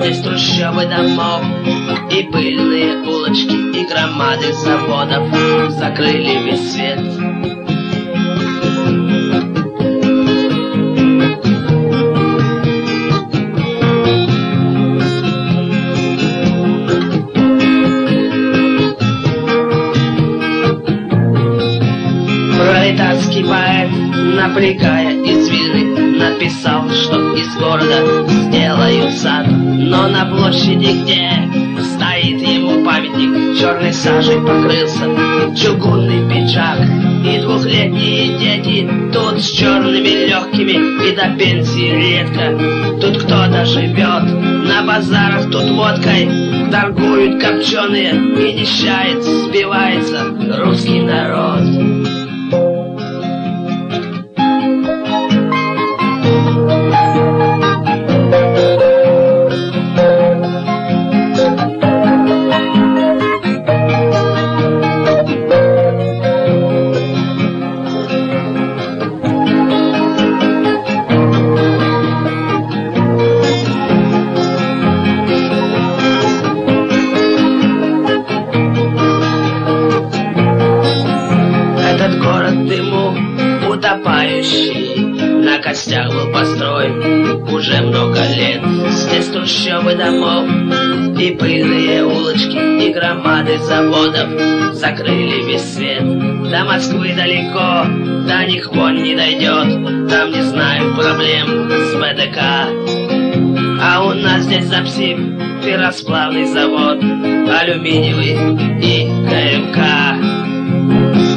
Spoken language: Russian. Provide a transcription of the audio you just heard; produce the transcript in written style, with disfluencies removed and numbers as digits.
Здесь трущобы домов и пыльные улочки, и громады заводов закрыли весь свет. Пролетарский поэт, напрягая из Вильны, написал, что из города сделают сад. Но на площади, где стоит ему памятник, черной сажей покрылся чугунный пиджак. И двухлетние дети тут с черными легкими, и до пенсии редко тут кто-то живет. На базарах тут водкой торгуют копченые, и нищает, сбивается русский народ. Этот город дыму утопающий на костях был построен уже много лет. Здесь трущобы домов и пыльные улочки, и громады заводов закрыли весь свет. До Москвы далеко, до них вон не дойдет, там не знаю проблем с БДК. А у нас здесь Запсиб, ферросплавный завод, алюминиевый и КМК.